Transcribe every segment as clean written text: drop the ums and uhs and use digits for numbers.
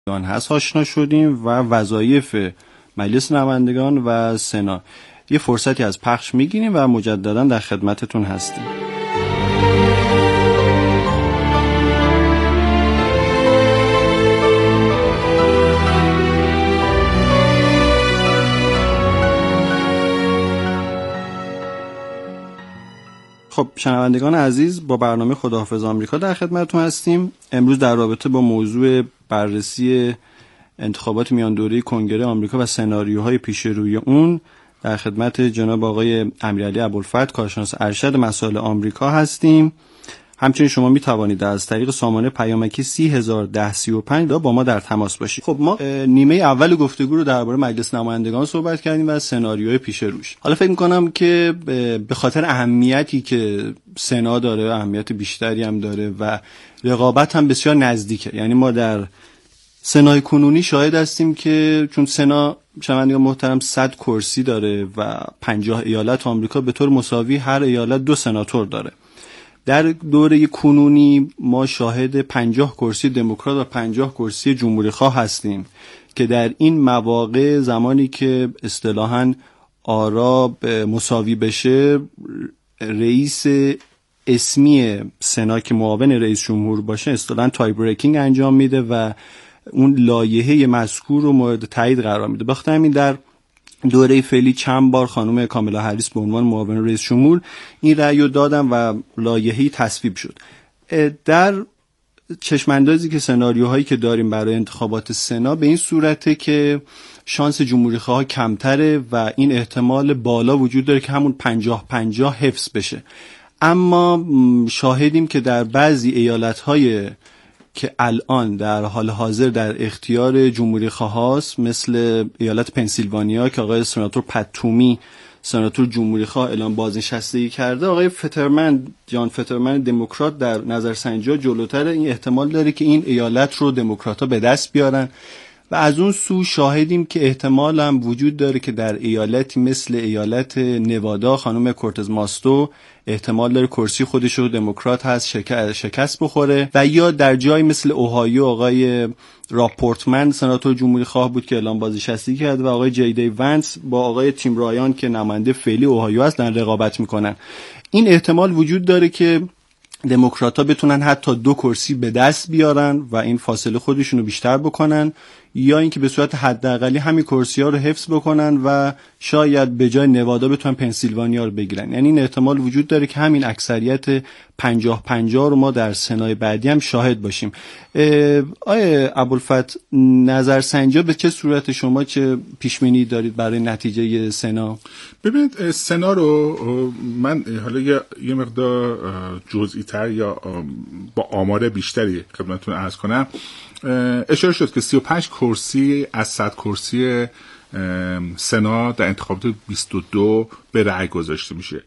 هست آشنا شدیم و وظایف مجلس نمایندگان و سنا یه فرصتی از پخش میگیریم و مجددا در خدمتتون هستیم. خب شنوندگان عزیز، با برنامه خداحافظ آمریکا در خدمتتون هستیم. امروز در رابطه با موضوع بررسی انتخابات میان دوره کنگره آمریکا و سناریوهای پیش روی اون در خدمت جناب آقای امیرعلی ابوالفتح، کارشناس ارشد مسائل آمریکا هستیم. همچنین شما می توانید از طریق سامانه پیامکی 301035 با ما در تماس باشید. خب ما نیمه اول گفتگو رو درباره مجلس نمایندگان صحبت کردیم و سناریوهای پیش روش. حالا فکر می‌کنم که به خاطر اهمیتی که سنا داره، اهمیت بیشتری هم داره و رقابت هم بسیار نزدیکه. یعنی ما در سنای کنونی شاهد هستیم که چون سنا شنوندگان محترم 100 کرسی داره و 50 ایالت آمریکا به طور مساوی هر ایالت 2 سناتور داره. در دوره کنونی ما شاهد 50 کرسی دموکرات و 50 کرسی جمهوری خواه هستیم که در این مواقع زمانی که اصطلاحاً آرا مساوی بشه، رئیس اسمی سنا که معاون رئیس جمهور باشه اصطلاحاً تای بریکینگ انجام میده و اون لایحه مذکور رو مورد تایید قرار میده. بخاطر همین در دوره فعلی چند بار خانم کامالا هریس به عنوان معاون رئیس جمهور این رأی رو دادن و لایحه‌ای تصویب شد. در چشماندازی که سناریوهایی که داریم برای انتخابات سنا به این صورته که شانس جمهوری خواه کمتره و این احتمال بالا وجود داره که همون 50-50 حفظ بشه. اما شاهدیم که در بعضی ایالت‌های که الان در حال حاضر در اختیار جمهوری خواه هست، مثل ایالت پنسیلوانیا که آقای سناتور پت تومی سناتور جمهوری خواه اعلام بازنشستگی کرده، آقای جان فترمن دموکرات در نظرسنجی‌ها جلوتر، این احتمال داره که این ایالت رو دموکرات‌ها به دست بیارن و از اون سو شاهدیم که احتمال هم وجود داره که در ایالتی مثل ایالت نوادا خانم کورتز ماستو احتمال داره کرسی خودش رو دموکرات هست شکست بخوره و یا در جای مثل اوهایو آقای راپورتمن سناتور جمهوری خواه بود که اعلام بازنشستگی کرد و آقای جی دی ونس با آقای تیم رایان که نماینده فعلی اوهایو هست در رقابت میکنن. این احتمال وجود داره که دموکرات‌ها بتونن حتی 2 کرسی به دست بیارن و این فاصله خودشون رو بیشتر بکنن، یا اینکه به صورت حداقلی همین کرسی‌ها رو حفظ بکنن و شاید به جای نوادا بتونن پنسیلوانیا رو بگیرن. یعنی این احتمال وجود داره که همین اکثریت 50-50 رو ما در سنای بعدی هم شاهد باشیم. آقای ابوالفتح، نظرسنجی به چه صورت شما چه پیش‌بینی دارید برای نتیجه سنا؟ ببینید سنا رو من حالا یه مقدار جزئی تر یا با آمار بیشتری خدمتتون عرض کنم. اشاره شد که 35 کرسی از 100 کرسی سنا در انتخابات 22 به رأی گذاشته میشه.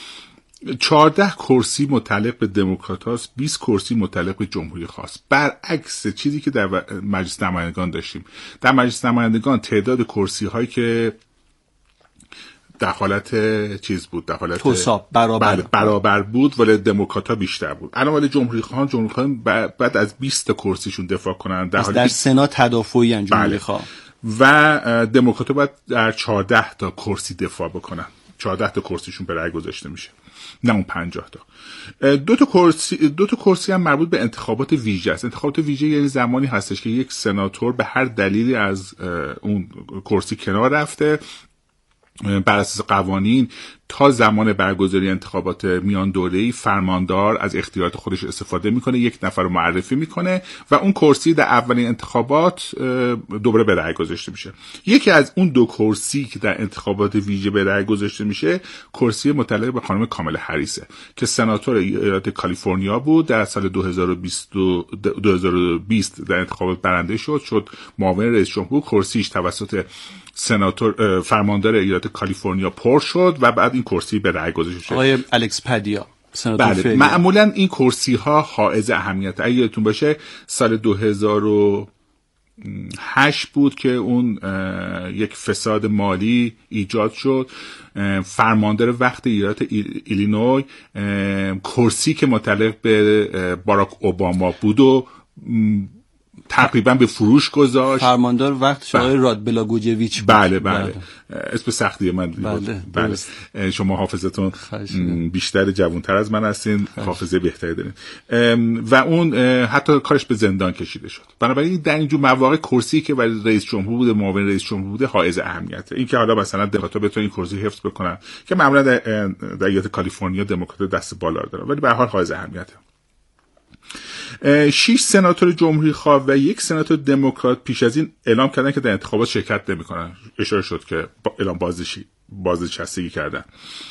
14 کرسی متعلق به دموکرات هاست، 20 کرسی متعلق به جمهوری خواه است. برعکس چیزی که در مجلس نمایندگان داشتیم. در مجلس نمایندگان تعداد کرسی هایی که در حالت چیز بود، در حالت توساب برابر بود، ولی دموکرات‌ها بیشتر بود. الان ولی جمهوری خواه بعد از 20 تا کرسیشون دفاع کنن در سنا تدافعی ان جمهوری خواه و دموکرات‌ها باید در 14 تا کرسی دفاع بکنن. 14 تا کرسیشون به رأی گذاشته میشه، نه اون 50 تا. 2 تا کرسی هم مربوط به انتخابات ویژه است. انتخابات ویژه یعنی زمانی هستش که یک سناتور به هر دلیلی از اون کرسی کنار رفته، بر اساس قوانین تا زمان برگزاری انتخابات میان دوره‌ای فرماندار از اختیارات خودش استفاده میکنه، یک نفر رو معرفی میکنه و اون کرسی در اولین انتخابات دوباره به رأی گذاشته میشه. یکی از اون 2 کرسی که در انتخابات ویژه به رأی گذاشته میشه کرسی متعلق به خانم کامالا هریسه که سناتور ایالت کالیفرنیا بود، در سال 2020 در انتخابات برنده شد معاون رئیس جمهور. کرسیش توسط سناتور فرماندار ایالت کالیفرنیا پر شد و بعد این کرسی به رأی گذاشته شد. آقای الکس پادیا سناتور بله. معمولا این کرسی ها حائز اهمیت. اگه یادتون باشه سال 2008 بود که اون یک فساد مالی ایجاد شد. فرماندار وقت ایالت ایلینوی کرسی که متعلق به باراک اوباما بود و تقریبا به فروش گذاشت. فرماندار وقت آقای رادبلاگوجویچ بود. بله. اسم سختی من بله. شما حافظتون بیشتر جوانتر از من هستین، حافظه بهتری دارین. و اون حتی کارش به زندان کشیده شد. بنابراین در اینجور مواقع کرسی که برای رئیس جمهور بوده، معاون رئیس جمهور بوده، حائز اهمیته. این که حالا مثلا دموکرات‌ها بتونن این کرسی حفظ بکنن که معمولا در ایالت کالیفرنیا دموکرات‌ها دست بالا دارن، ولی به هر حال حائز اهمیته. 6 سناتور جمهوری خواه و 1 سناتور دموکرات پیش از این اعلام کردن که در انتخابات شرکت نمی‌کنن. اشاره شد که اعلام بازنشستگی کردن.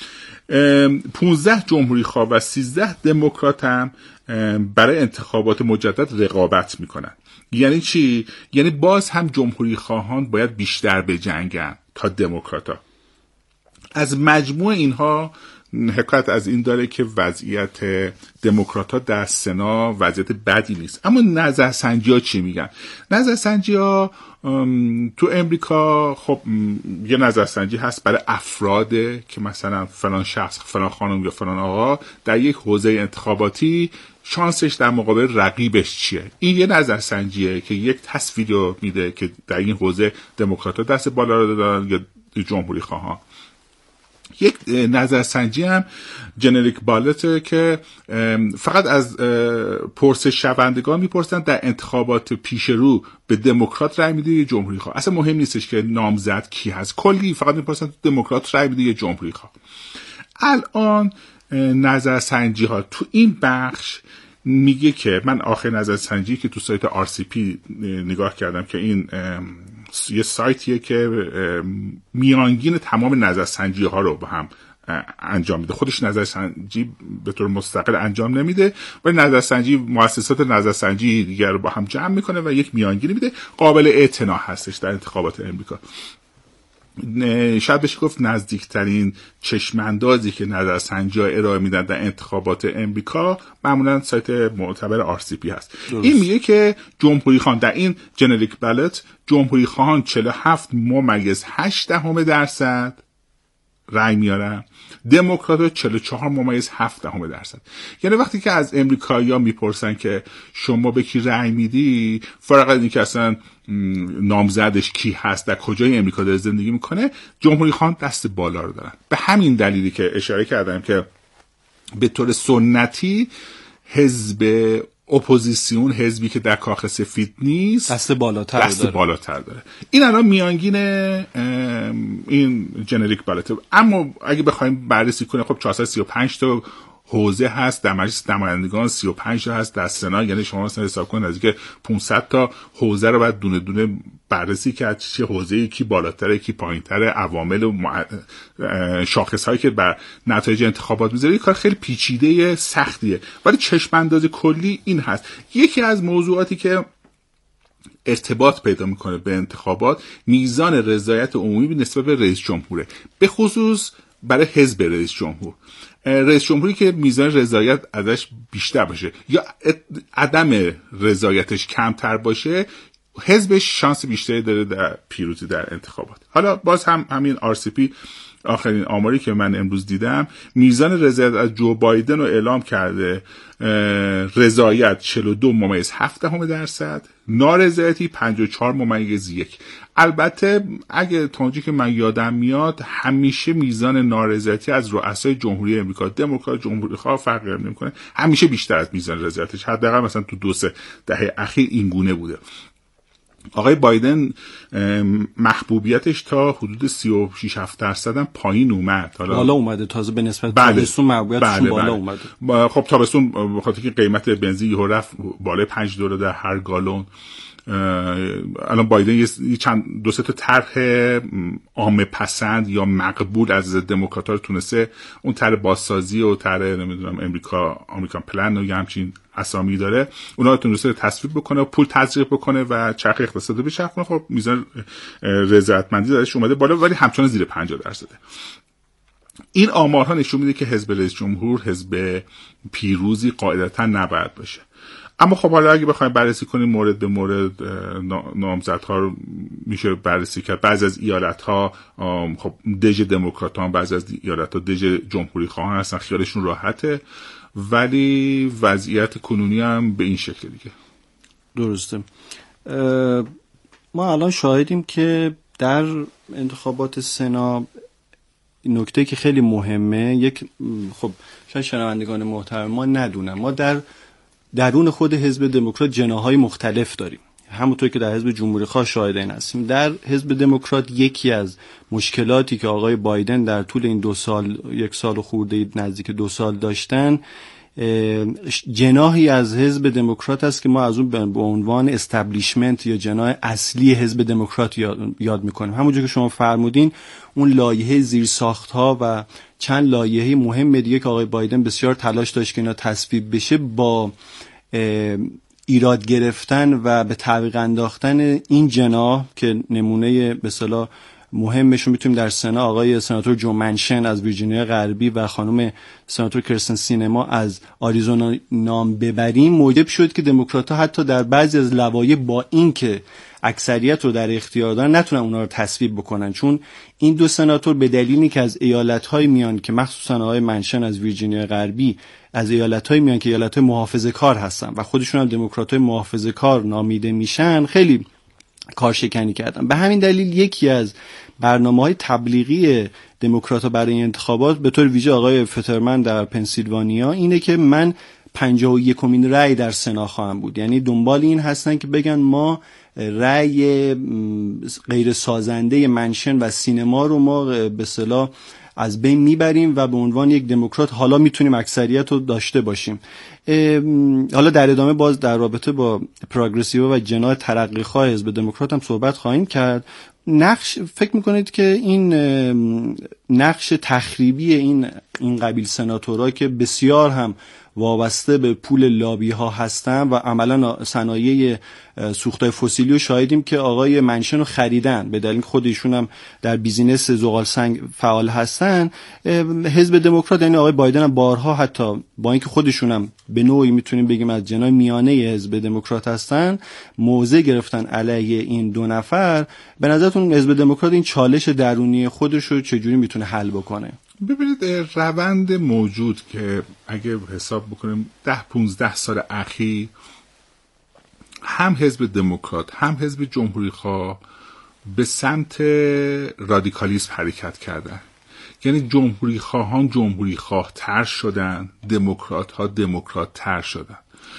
15 جمهوری خواه و 13 دموکرات هم برای انتخابات مجدد رقابت میکنن. یعنی چی؟ یعنی باز هم جمهوری خواهان باید بیشتر بجنگن تا دموکرات‌ها. از مجموع اینها حکایت از این داره که وضعیت دموکرات‌ها در سنا وضعیت بدی نیست. اما نظرسنجی‌ها چی میگن؟ نظرسنجی‌ها تو امریکا خب یه نظرسنجی هست برای افراده که مثلا فلان شخص، فلان خانم یا فلان آقا در یک حوزه انتخاباتی شانسش در مقابل رقیبش چیه. این یه نظرسنجیه که یک تصویری رو میده که در این حوزه دموکرات‌ها دست بالا رو دارن یا جمهوری خواهان. یک نظرسنجی هم جنریک بالته که فقط از پرسش شوندگان میپرسن در انتخابات پیش رو به دموکرات رای میده یا جمهوری خواه. اصلا مهم نیستش که نامزد کی هست، کلی فقط میپرسن دموکرات رای میده یا جمهوری خواه. الان نظرسنجی ها تو این بخش میگه که من آخر نظرسنجی که تو سایت RCP نگاه کردم که این یه سایتیه که میانگین تمام نظرسنجی ها رو با هم انجام میده. خودش نظرسنجی به طور مستقل انجام نمیده ولی نظرسنجی مؤسسات نظرسنجی دیگر رو با هم جمع میکنه و یک میانگین میده. قابل اعتنا هستش در انتخابات امریکا. شاید بشه گفت نزدیکترین چشماندازی که نظرسنجی‌ها ارائه میدن در انتخابات امریکا معمولا سایت معتبر RCP هست. درست. این میگه که جمهوری خواهان در این جنریک بالت جمهوری خواهان 47.8% رای میارن، دموکرات 44.7%. یعنی وقتی که از امریکایی‌ها میپرسن که شما به کی رای میدی، فرق از این که اصلا نامزدش کی هست، در کجای امریکا داره زندگی میکنه، جمهوری خواهان دست بالا رو دارن. به همین دلیلی که اشاره کردم که به طور سنتی حزب اپوزیسیون، حزبی که در کاخ سفید نیست، دست بالاتر داره. این الان میانگین این جنریک بالات. اما اگه بخوایم بررسی کنیم خب 435 تا حوزه هست در مجلس نمایندگان، 35 تا هست در سنا، یعنی شما مثلا حساب کنید نزدیک 500 تا حوزه رو باید دونه دونه بررسی کرد، چه حوزه‌ای کی بالاتره کی پایین‌تره، عوامل و شاخص‌هایی که بر نتایج انتخابات میذاره. کار خیلی پیچیده سختیه ولی چشم انداز کلی این هست. یکی از موضوعاتی که ارتباط پیدا میکنه به انتخابات میزان رضایت عمومی نسبت به رئیس جمهوره، به خصوص برای حزب رئیس جمهور. رئیس جمهوری که میزان رضایت ازش بیشتر باشه یا عدم رضایتش کمتر باشه، حزبش شانس بیشتری داره در پیروزی در انتخابات. حالا باز هم همین RCP آخرین آماری که من امروز دیدم میزان رضایت از جو بایدن رو اعلام کرده. رضایت 42.7%، نارضایتی 54.1. البته اگه تا اونجایی که من یادم میاد همیشه میزان نارضایتی از رؤسای جمهوری امریکا، دموکرات جمهوری خواه فرق نمیکنه، همیشه بیشتر از میزان رضایتش، حداقل مثلا تو 2-3 دهه اخیر این گونه بوده. آقای بایدن محبوبیتش تا حدود 36-7% هم پایین اومد. بالا اومده تازه به نسبت تابستون محبوبیتشون بالا اومده. خب تابستون بخاطر که قیمت بنزین یهو رفت بالای $5 در هر گالون. الان بایدن یه چند 2-3 تا طرح عامه پسند یا مقبول از دموکرات‌ها رو تونسته، اون طرح بازسازی و طرح نمیدونم آمریکان پلن و همچین اسامی داره، اونا رو تونسته تصویب بکنه و پول تزریق بکنه و چرخ اقتصادی بچرخونه. خب میزان رضایتمندی داشت اومده بالا ولی همچنان زیر 50%. این آمارها نشون میده که حزب رئیس جمهور حزب پیروزی قاعدتا نباید باشه. اما خب حالا اگه بخوایم بررسی کنیم مورد به مورد نامزدها رو میشه بررسی کرد. بعضی از ایالت‌ها خب دژ دموکراتان، بعضی از ایالت‌ها دژ جمهوری خواهان هستن، خیالشون راحته، ولی وضعیت کنونی هم به این شکل دیگه. درسته. ما الان شاهدیم که در انتخابات سنا نکته که خیلی مهمه، خب شاید شنوندگان محترم ما ندونن، ما در درون خود حزب دموکرات جناح‌های مختلف داریم، همونطور که در حزب جمهوری‌خواه شاهد این هستیم. در حزب دموکرات یکی از مشکلاتی که آقای بایدن در طول این 2 سال، 1 سال خورده نزدیک 2 سال داشتن، جناحی از حزب دموکرات است که ما از اون به عنوان استبلیشمنت یا جناح اصلی حزب دموکرات یاد میکنیم. همونجور که شما فرمودین، اون لایحه زیرساخت‌ها و چند لایحه مهم دیگه که آقای بایدن بسیار تلاش داشت که اینا تصویب بشه، با ایراد گرفتن و به تعویق انداختن این جناح که نمونه به اصطلاح مهمشون میتونیم در سنا آقای سناتور جو منشن از ویرجینیا غربی و خانم سناتور کرستن سینما از آریزونا نام ببریم، موجب شد که دموکرات‌ها حتی در بعضی از لوایح با این که اکثریت رو در اختیار دارن نتونن اونا رو تصویب بکنن، چون این 2 سناتور به دلیلی که از ایالت‌های میان که مخصوصا آقای منشن از ویرجینیا غربی از ایالت‌های میان که ایالت‌های محافظه‌کار هستن و خودشون هم دموکرات‌های محافظه‌کار نامیده میشن، خیلی کارشکنی کردن. به همین دلیل یکی از برنامه‌های تبلیغی دموکرات‌ها برای این انتخابات به طور ویژه آقای فترمن در پنسیلوانیا اینه که من 51مین رأی در سنا خواهم بود. یعنی دنبال این هستن که بگن ما رأی غیر سازنده منشن و سینما رو ما به اصطلاح از بین میبریم و به عنوان یک دموکرات حالا میتونیم اکثریت رو داشته باشیم. حالا در ادامه باز در رابطه با پروگرسیو و جناح ترقیخواه حزب دموکرات هم صحبت خواهیم کرد. فکر میکنید که این نقش تخریبی این قبیل سناتورها که بسیار هم وابسته به پول لابی ها هستن و عملا صنایع سوختهای فسیلی رو شاهدیم که آقای منشن رو خریدن به دلیل خودشون هم در بیزینس زغال سنگ فعال هستن. حزب دموکرات یعنی آقای بایدن هم بارها حتی با اینکه خودشون هم به نوعی میتونیم بگیم از جناح میانه حزب دموکرات هستن، موضع گرفتن علیه این 2 نفر. به نظرتون حزب دموکرات این چالش درونی خودش رو چجوری میتونه حل بکنه؟ ببینید، روند موجود که اگه حساب بکنیم 10-15 سال اخیر هم حزب دموکرات هم حزب جمهوریخواه به سمت رادیکالیسم حرکت کردن. یعنی جمهوریخواهان جمهوریخواه تر شدن، دموکرات ها دموکرات تر شدن.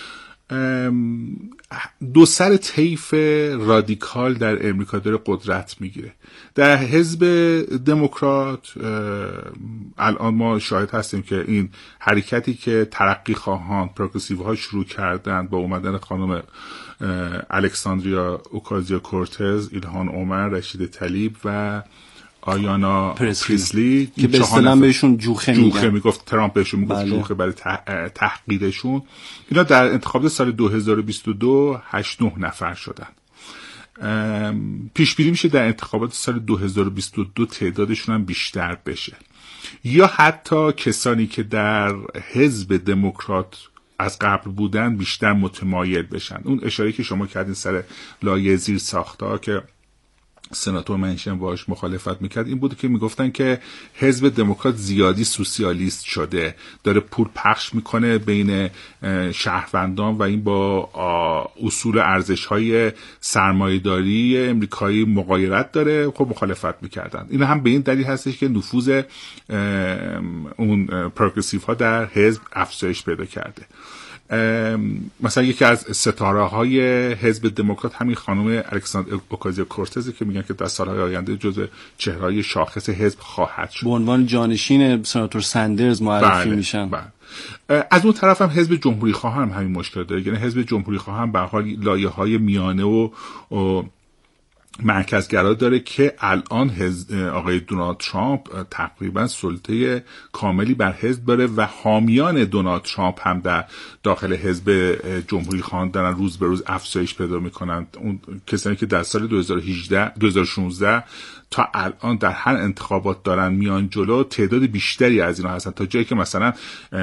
2 سر طیف رادیکال در امریکا داره قدرت میگیره. در حزب دموکرات الان ما شاهد هستیم که این حرکتی که ترقی خواهان پروگرسیو ها شروع کردن با اومدن خانم الکساندریا اوکازیا کورتز، ایلهان عمر، رشید طلیب و آیانا پریسلی که به اصطلاح بهشون جوخه میگفت، ترامپ بهشون میگفت جوخه برای تحقیرشون. اینا در انتخابات سال 2022 8-9 نفر شدن. پیش بینی میشه در انتخابات سال 2022 تعدادشون هم بیشتر بشه، یا حتی کسانی که در حزب دموکرات از قبل بودن بیشتر متمایل بشن. اون اشاره که شما کردین سر لایحه زیر ساخت‌ها که سناتور منشن باش مخالفت میکرد، این بود که میگفتن که حزب دموکرات زیادی سوسیالیست شده، داره پول پخش میکنه بین شهروندان و این با اصول ارزش‌های سرمایه‌داری امریکایی مغایرت داره. خب مخالفت میکردن. این هم به این دلیل هستش که نفوذ اون پروگرسیو ها در حزب افزایش پیدا کرده. مثلا یکی از ستاره های حزب دموکرات همین خانم الکساندریا اوکازیا کورتز که میگن که در سالهای آینده جزو چهره‌های شاخص حزب خواهد شد، به عنوان جانشین سناتور سندرز معرفی میشن. از اون طرف هم حزب جمهوری خواه هم همین مشکل داره. یعنی حزب جمهوری خواه هم به حال لایه‌های میانه و مرکزگرا داره که الان آقای دونالد ترامپ تقریبا سلطه کاملی بر حزب داره و حامیان دونالد ترامپ هم در داخل حزب جمهوری خواهان دارن روز به روز افزایش پیدا میکنن. اون کسانی که در سال 2016 تا الان در هر انتخابات دارن میان جلو، تعداد بیشتری از اینا هستن، تا جایی که مثلا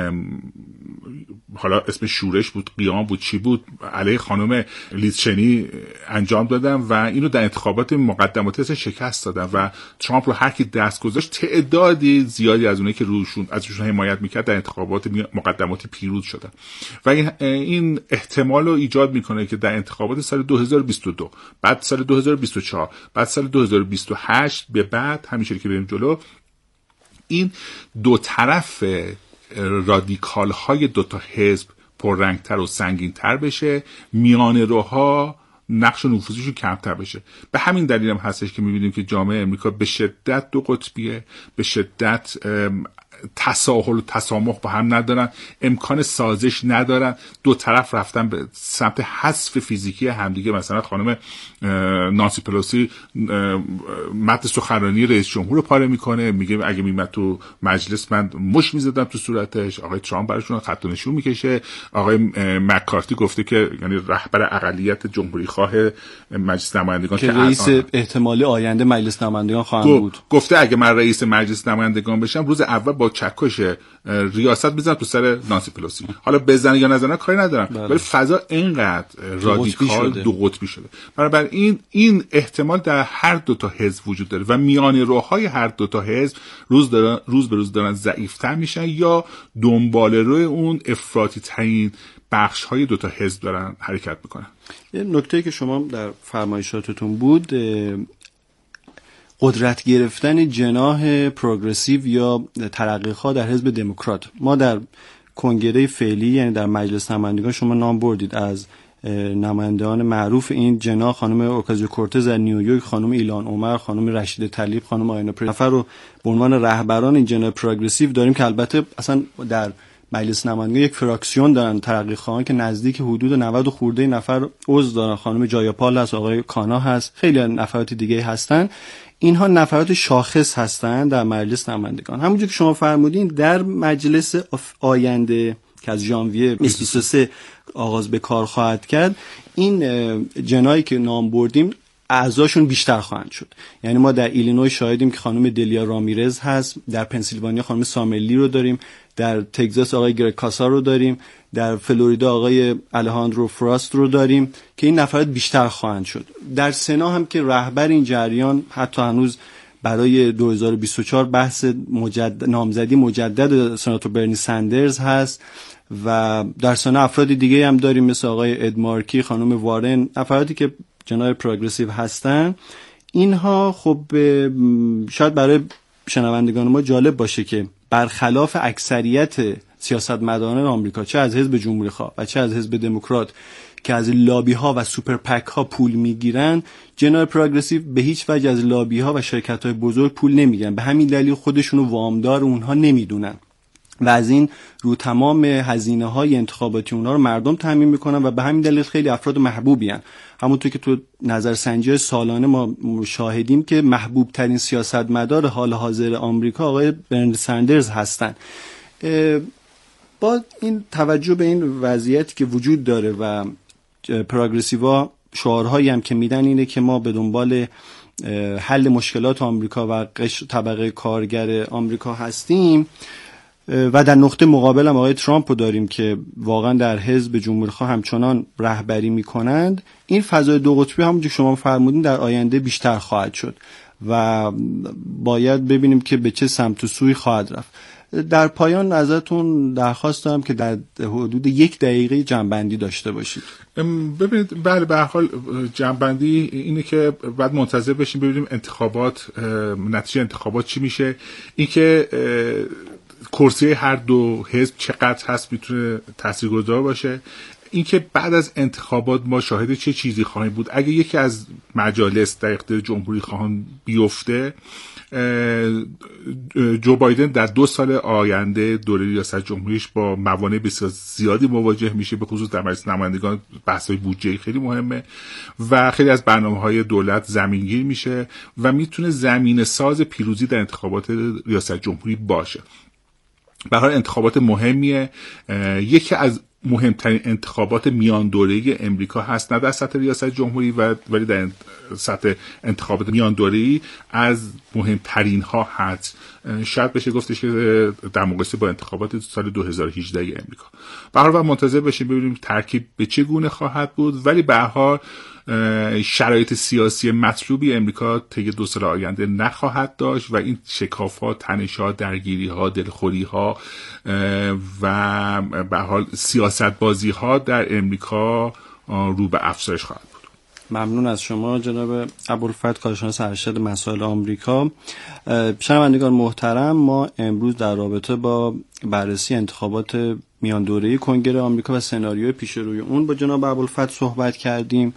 حالا اسم شورش بود، قیام بود، چی بود، علیه خانم لیز چنی انجام دادن و اینو در انتخابات مقدماتی اصلا شکست دادن و ترامپ رو هر کی دست گذاشت تعدادی زیادی از اونایی که ازشون حمایت میکرد در انتخابات مقدماتی پیروز شدن و این احتمال رو ایجاد میکنه که در انتخابات سال 2022 بعد سال 2024 بعد سال 2028 به بعد همیشه که بریم جلو این دو طرف رادیکال های دوتا حزب پررنگتر و سنگینتر بشه، میانه روها نقش و نفوذشون کمتر بشه. به همین دلیل هم هستش که میبینیم که جامعه امریکا به شدت دو قطبیه، به شدت تساهل و تسامح با هم ندارن، امکان سازش ندارن، دو طرف رفتن به سمت حذف فیزیکی همدیگه. مثلا خانم نانسی پلوسی متن سخنرانی رئیس جمهور رو پاره میکنه، میگه اگه میمد تو مجلس من مش میزدم تو صورتش. آقای ترامپ براشون خط و نشون میکشه. آقای مکارتی گفته که یعنی رهبر اقلیت جمهوری خواه مجلس نمایندگان که رئیس احتمالی آینده مجلس نمایندگان خواهند بود، گفته اگه من رئیس مجلس نمایندگان بشم روز اول با چکش ریاست میزنم تو سر نانسی پلوسی. حالا بزنه یا نزنه کاری ندارم، ولی فضا اینقدر رادیکال دو قطبی شده. بنابراین این احتمال در هر دو تا حزب وجود داره و میانه روهای هر دو تا حزب روز به روز دارن ضعیف‌تر میشن یا دنبال روی اون افراطی ترین بخش های دو تا حزب دارن حرکت میکنن. یه نکته که شما در فرمایشاتتون بود قدرت گرفتن جناح پروگرسیو یا ترقیخواه در حزب دموکرات. ما در کنگره فعلی یعنی در مجلس نمایندگان شما نام بردید از نمایندگان معروف این جناح، خانم اوکازیو کورتز در نیویورک، خانم ایلان عمر، خانم رشید طلیب، خانم آینا نفر رو به عنوان رهبران این جناح پروگرسیو داریم که البته اصلا در مجلس نمایندگان یک فراکسیون دارن ترقیخواهان که نزدیک حدود 90 خورده نفر عضو دارن. خانم جایاپال هست، آقای کانا هست، خیلی نفرات دیگه هستن. اینها نفرات شاخص هستند در مجلس نمایندگان. همونجور که شما فرمودین در مجلس آینده که از ژانویه 2023 آغاز به کار خواهد کرد، این جنایی که نام بردیم اعضاشون بیشتر خواهند شد. یعنی ما در ایلینوی شاهدیم که خانم دلیا رامیرز هست، در پنسیلوانیا خانم ساملی رو داریم، در تگزاس آقای گرگ کاسار رو داریم، در فلوریدا آقای الهاندرو فراست رو داریم که این نفرات بیشتر خواهند شد. در سنا هم که رهبر این جریان حتی هنوز برای 2024 بحث نامزدی مجدد سناتور برنی سندرز هست و در سنا افراد دیگه هم داریم مثل آقای ادمارکی، خانم وارن، افرادی که جناح پروگرسیو هستن. اینها خب شاید برای شنوندگان ما جالب باشه که برخلاف اکثریت سیاستمداران آمریکا، چه از حزب جمهوری خواه و چه از حزب دموکرات که از لابی ها و سوپر پک ها پول میگیرن، جناح پروگرسیو به هیچ وجه از لابی ها و شرکت های بزرگ پول نمیگیرن. به همین دلیل خودشونو وامدار اونها نمیدونن و از این رو تمام هزینه های انتخاباتی اونها رو مردم تامین میکنن و به همین دلیل خیلی افراد محبوبی هن. همونطور که تو نظرسنجی سالانه ما شاهدیم که محبوب ترین سیاستمدار حال حاضر آمریکا آقای برنی سندرز هستن. با این توجه به این وضعیتی که وجود داره و پروگرسیوا شعارهایی هم که میدن اینه که ما به دنبال حل مشکلات آمریکا و طبقه کارگر آمریکا هستیم و در نقطه مقابل هم آقای ترامپ رو داریم که واقعا در حزب جمهوری خواه همچنان رهبری میکنند. این فضای دو قطبی همونجور شما فرمودین در آینده بیشتر خواهد شد و باید ببینیم که به چه سمت و سوی خواهد رفت. در پایان ازتون درخواست دارم که در حدود 1 دقیقه جمع‌بندی داشته باشید. ببینید بله، به هر حال جمع‌بندی اینه که بعد منتظر بشیم ببینیم نتیجه انتخابات چی میشه. اینکه کرسی هر دو حزب چقدر هست میتونه تاثیرگذار باشه. اینکه بعد از انتخابات ما شاهد چه چیزی خواهیم بود. اگه یکی از مجالس در اختیار جمهوری خواهان بیفته، جو بایدن در 2 سال آینده دوره ریاست جمهوریش با موانع بسیار زیادی مواجه میشه، به خصوص در مجلس نمایندگان بحث‌های بودجه خیلی مهمه و خیلی از برنامه‌های دولت زمینگیر میشه و میتونه زمینه ساز پیروزی در انتخابات ریاست جمهوری باشه. به هر حال انتخابات مهمیه، یکی از مهمترین انتخابات میان دوره‌ای امریکا هست، نه در سطح ریاست جمهوری ولی در سطح انتخابات میان دوره‌ای از مهمترین ها هست شاید بشه گفتش که در مقایسه با انتخابات سال 2018 امریکا. به هر حال منتظر باشیم ببینیم ترکیب به چه گونه خواهد بود، ولی به هر حال شرایط سیاسی مطلوبی امریکا طی 2 سال آینده نخواهد داشت و این شکاف‌ها، تنش‌ها، دلخوری‌ها و به هر حال سیاست‌بازی‌ها در امریکا رو به افزایش خواهد بود. ممنون از شما جناب ابوالفتح، کارشناس ارشد مسائل آمریکا. شنوندگان محترم، ما امروز در رابطه با بررسی انتخابات میان دوره‌ای کنگره آمریکا و سناریوی پیش روی اون با جناب ابوالفتح صحبت کردیم.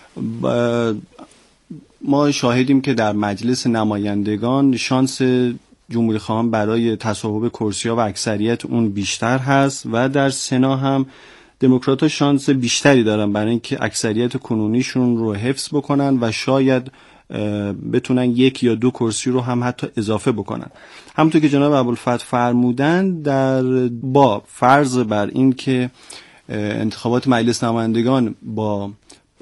ما شاهدیم که در مجلس نمایندگان شانس جمهوری خواهان برای تصاحب کرسی‌ها و اکثریت اون بیشتر هست و در سنا هم دموکرات‌ها شانس بیشتری دارن برای اینکه اکثریت کنونیشون رو حفظ بکنن و شاید بتونن 1 یا 2 کرسی رو هم حتی اضافه بکنن. همونطور که جناب ابوالفتح فرمودن، با فرض بر این که انتخابات مجلس نمایندگان با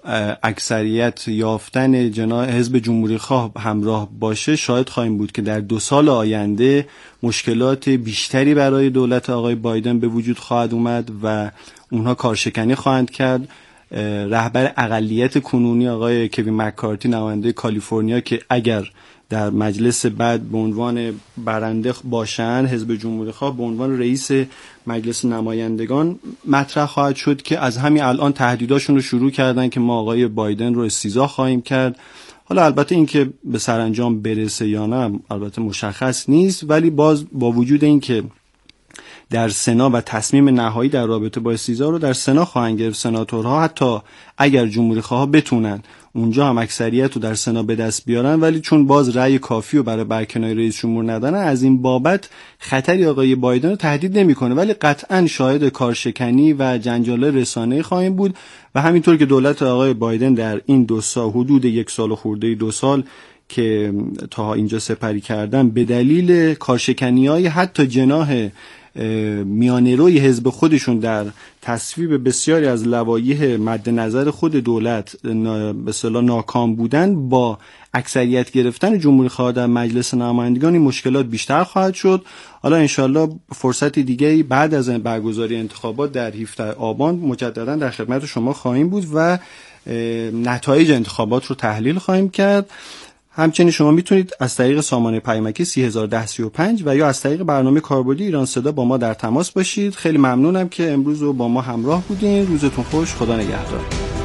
اکثریت یافتن حزب جمهوری خواه همراه باشه، شاید خواهیم بود که در 2 سال آینده مشکلات بیشتری برای دولت آقای بایدن به وجود خواهد اومد و اونها کارشکنی خواهند کرد. رهبر اقلیت کنونی آقای کوین مککارتی نماینده کالیفرنیا که اگر در مجلس بعد به عنوان برنده باشن، حزب جمهوری خواه به عنوان رئیس مجلس نمایندگان مطرح خواهد شد که از همین الان تهدیداشون رو شروع کردن که ما آقای بایدن رو استیضاح خواهیم کرد. حالا البته این که به سرانجام برسه یا نه البته مشخص نیست، ولی باز با وجود این که در سنا و تصمیم نهایی در رابطه با استیضاح رو در سنا خواهند گرفت سناتورها، حتی اگر جمهوری خواها بتونن اونجا هم اکثریت رو در سنا به دست بیارن، ولی چون باز رأی کافی رو برای برکناری رئیس جمهور ندارن، از این بابت خطری آقای بایدن رو تهدید نمیکنه، ولی قطعا شاهد کارشکنی و جنجال رسانه‌ای خواهیم بود و همینطور که دولت آقای بایدن در این 2 سال حدود 1 سال و خورده 2 سال که تا اینجا سپری کردن به دلیل کارشکنی‌های حتی جناح میانه‌روی حزب خودشون در تصویب بسیاری از لوایح مد نظر خود دولت به اصطلاح ناکام بودن، با اکثریت گرفتن جمهوری خواه در مجلس نمایندگان این مشکلات بیشتر خواهد شد. حالا انشالله فرصت دیگه‌ای بعد از برگزاری انتخابات در 17 آبان مجددا در خدمت شما خواهیم بود و نتایج انتخابات رو تحلیل خواهیم کرد. همچنین شما میتونید از طریق سامانه پیامکی 301035 و یا از طریق برنامه کاربردی ایران صدا با ما در تماس باشید. خیلی ممنونم که امروز رو با ما همراه بودین. روزتون خوش. خدا نگهدار.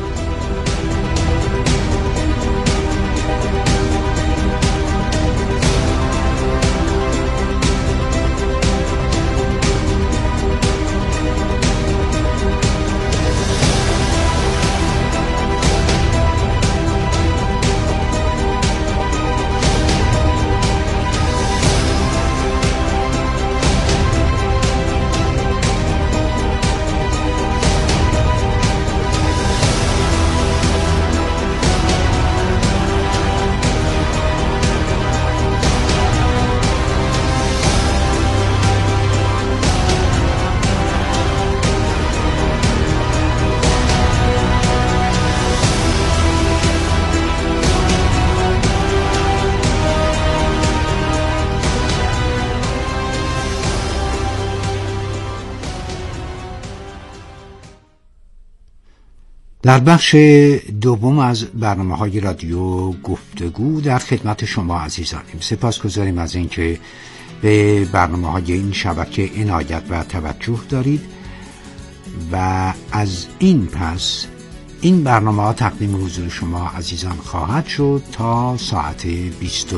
در بخش دوم از برنامه‌های رادیو گفتگو در خدمت شما عزیزانیم. سپاسگزاریم از اینکه به برنامه‌های این شبکه عنایت و توجه دارید و از این پس این برنامه‌ها تقدیم حضور شما عزیزان خواهد شد تا ساعت 22.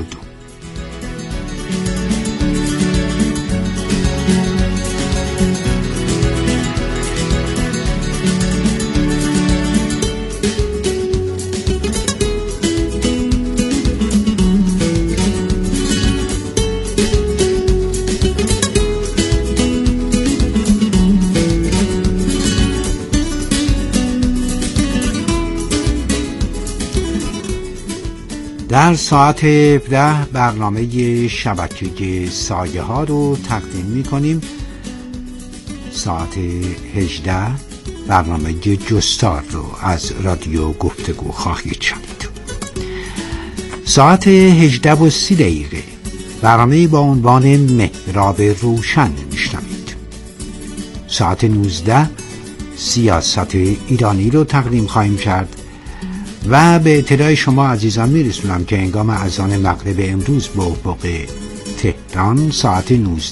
در ساعت 17 برنامه شبکه سایه ها رو تقدیم می کنیم. ساعت 18 برنامه جستار رو از رادیو گفتگو خواهید شنید. ساعت 18:30 برنامه با عنوان محراب روشن میشنوید. ساعت 19 سیاست ایرانی رو تقدیم خواهیم کرد و به اطلاع شما عزیزان میرسونم که هنگام اذان مغرب امروز به افق تهران ساعت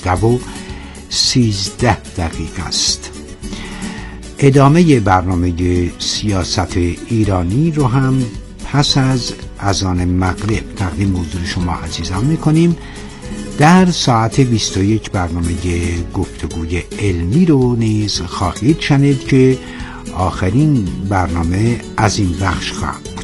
19:13 است. ادامه برنامه سیاست ایرانی رو هم پس از اذان مغرب تقدیم حضور شما عزیزان میکنیم. در ساعت 21 برنامه گفتگوی علمی رو نیز خواهید شنید که آخرین برنامه از این بخش خواهد بود.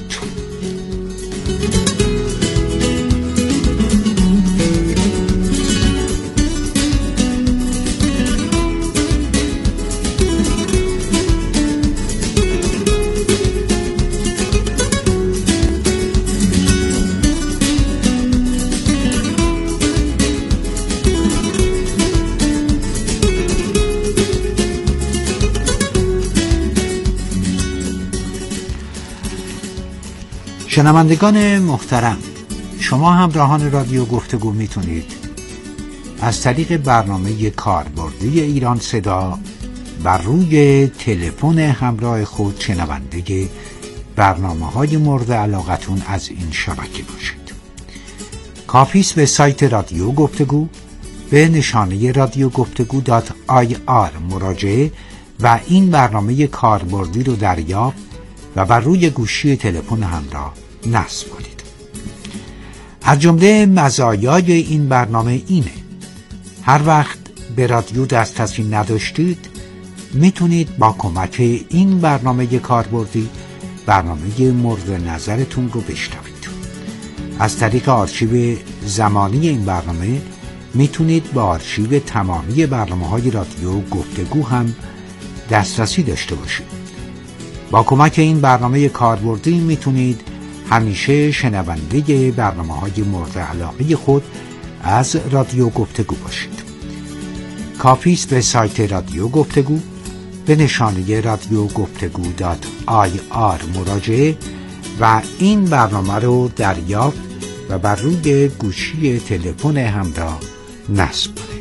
شنوندگان محترم، شما همراهان رادیو گفتگو میتونید از طریق برنامه کاربردی ایران صدا بر روی تلفن همراه خود شنونده برنامه‌های مورد علاقتون از این شبکه باشید. کافی است به سایت رادیو گفتگو به نشانه radiogoftagu.ir مراجعه و این برنامه کاربردی رو دریافت و بر روی گوشی تلفن همراه نصب کنید. از جمله مزایای این برنامه اینه: هر وقت به رادیو دسترسی نداشتید میتونید با کمک این برنامه کاربردی برنامه مورد نظرتون رو بشنوید. از طریق آرشیو زمانی این برنامه میتونید با آرشیو تمامی برنامه‌های رادیو گفتگو هم دسترسی داشته باشید. با کمک این برنامه کاربردی میتونید همیشه شنونده برنامه‌های مورد علاقه خود از رادیو گفتگو باشید. کافی است به سایت رادیو گفتگو به نشانه radiogoftagu.ir مراجعه و این برنامه رو دریافت و بر روی گوشی تلفن همراه نصب کنید.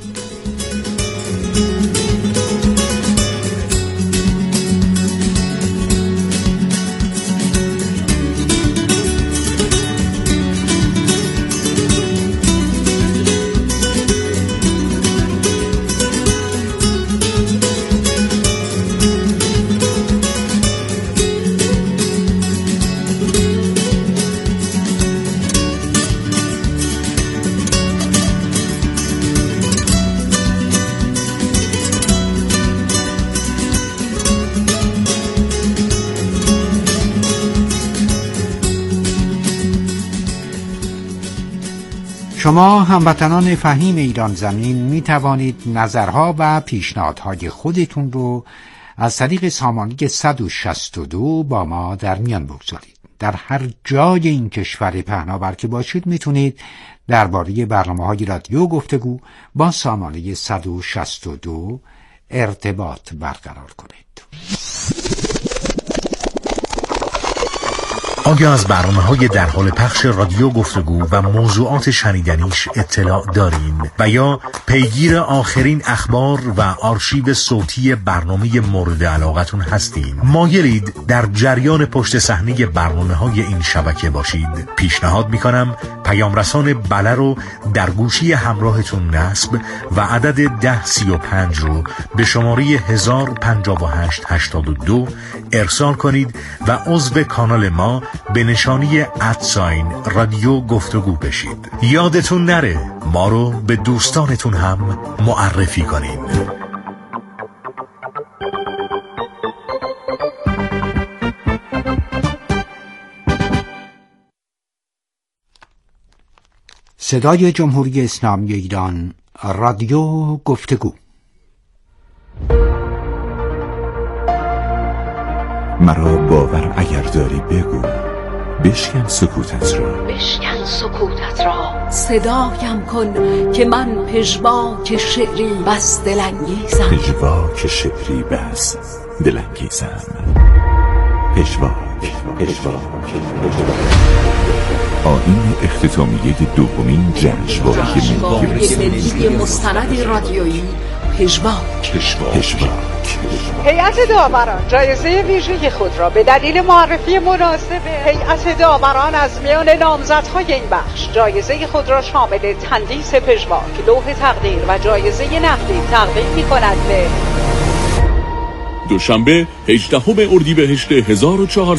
شما هموطنان فهیم ایران زمین می توانید نظرها و پیشنهادهای خودتون رو از طریق سامانه 162 با ما در میان بگذارید. در هر جای این کشور پهناور که باشید میتونید درباره برنامه‌های رادیو گفتگو با سامانه 162 ارتباط برقرار کنید. آیا از برنامه‌های در حال پخش رادیو گفتگو و موضوعات شنیدنیش اطلاع دارین و یا پیگیر آخرین اخبار و آرشیو صوتی برنامه مورد علاقتون هستین؟ مایلید در جریان پشت صحنه برنامه‌های این شبکه باشید؟ پیشنهاد می‌کنم پیام رسان بله رو در گوشی همراهتون نصب و عدد 1035 رو به شماره 105882 ارسال کنید و عضو کانال ما به نشانی رادیو گفتگو بشید. یادتون نره ما رو به دوستانتون هم معرفی کنین. صدای جمهوری اسلامی ایران، رادیو گفتگو. مرا باور اگر داری بگو، بشکن سکوتت را، بشکن سکوتت را، صدایم کن که من پژواک شعری بس دلانگیزم، پژواک شعری بس دلانگیزم، پژواک. آیین اختتامیه دومین جشنواره ملی مستند رادیویی پژواک. هیئت داوران جایزه ویژه خود را به دلیل معرفی مناسب هیئت داوران از میان نامزدهای این بخش جایزه خود را شامل تندیس پژواک، لوح تقدیر و جایزه نقدی تقدیم می‌کند به دوشنبه 18 اردیبهشت 1400